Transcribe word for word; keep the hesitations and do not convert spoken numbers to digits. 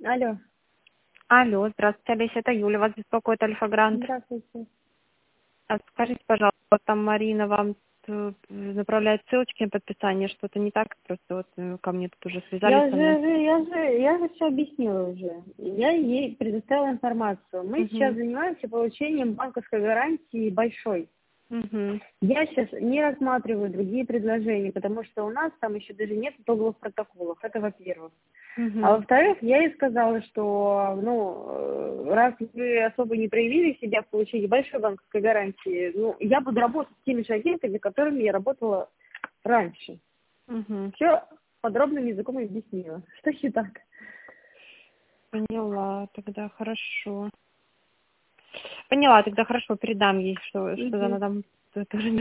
Алло. Алло, здравствуйте, Олеся, это Юля, вас беспокоит Альфа-Грант. Здравствуйте. А скажите, пожалуйста, там Марина вам э, направляет ссылочки на подписание, что-то не так? Просто вот э, ко мне тут уже Я связались со уже, мной. я же, я же все объяснила уже. Я ей предоставила информацию. Мы сейчас Угу. занимаемся получением банковской гарантии большой. Угу. Я сейчас не рассматриваю другие предложения, потому что у нас там еще даже нет итоговых протоколов. Это во-первых. А Угу. во-вторых, я ей сказала, что, ну, э, раз вы особо не проявили себя в получении большой банковской гарантии, ну, я буду работать с теми же агентами, которыми я работала раньше. Угу. Все подробным языком объяснила. Что не так? Поняла, тогда хорошо. Поняла, тогда хорошо, передам ей, что, что Мгм. она там тоже